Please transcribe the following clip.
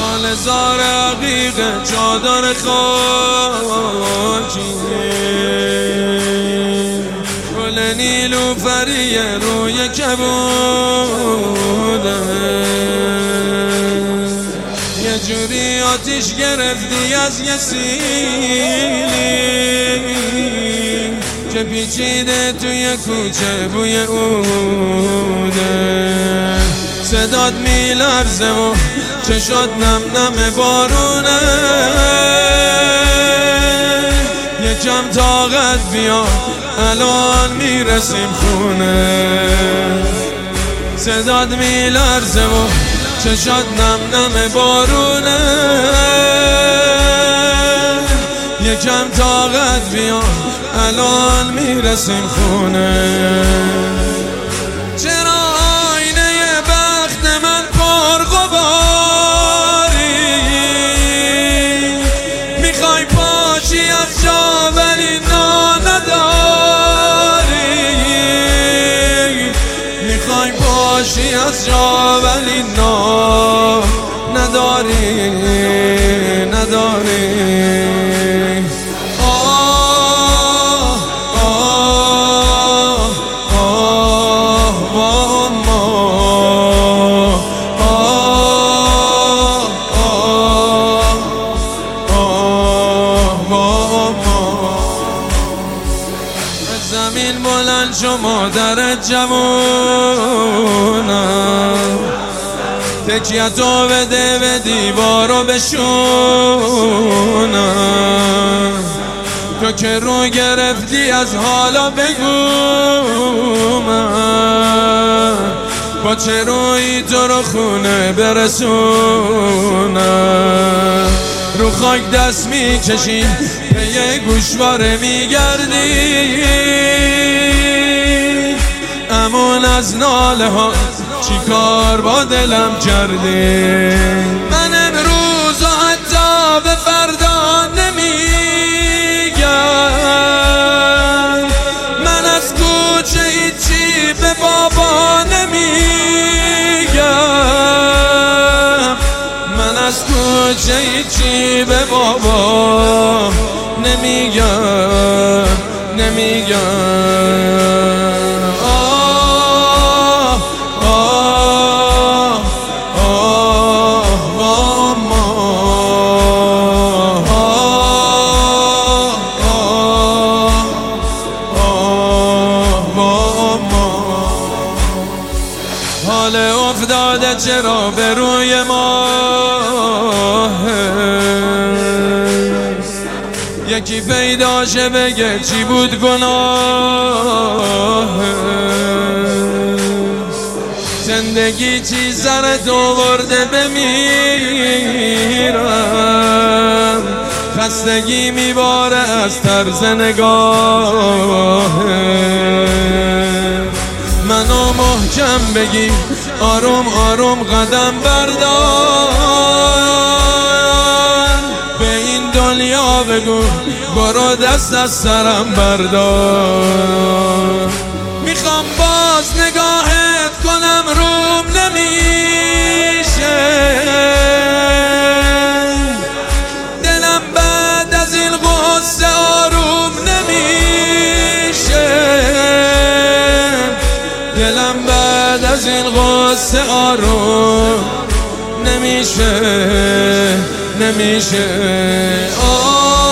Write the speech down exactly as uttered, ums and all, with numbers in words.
لاله زار عقیق چادر خاکی گل نیلوفری روی کبوده یه جوری آتیش گرفتی از یه سیلی که پیچیده توی کوچه بوی اوده صدات میلرزه و چشات نم نم بارونه یکم طاقت بیا الان میرسیم خونه صدات میلرزه و چشات نم نم بارونه یکم طاقت بیا الان میرسیم خونه چرا آینه بخت من پرغباری میخوای پاشی از جا ولی نا نداری میخوای پاشی از جا ولی نا نداری نداری زمین بلند شو مادرت جوونم تکیتو بده به دیوارو بشونم تو که رو گرفتی از حالا بگو من با چه روی تو رو خونه برسونم رو خاک دست میکشی به یه گوشواره میگردی امون از ناله ها چی کار با دلم کردی من امروز و حتی به فردا نمیگم من از کوچه هیچی به بابا نمیگم من از کوچه هیچی به بابا نمیگم نمیگم حال افتاده چرا به روی ما یکی پیدا شه بگه چی بود گناه زندگی چی سرت آورده بمیرم خستگی میباره از طرز نگاه منو محکم بگی آروم آروم قدم بردار به این دنیا بگو برو دست از سرم بردار میخوام باز نگاهت کنم روم نمیشه دلم بعد از این غصه آروم نمیشه دلم بعد از این غصه آروم نمیشه نمیشه آه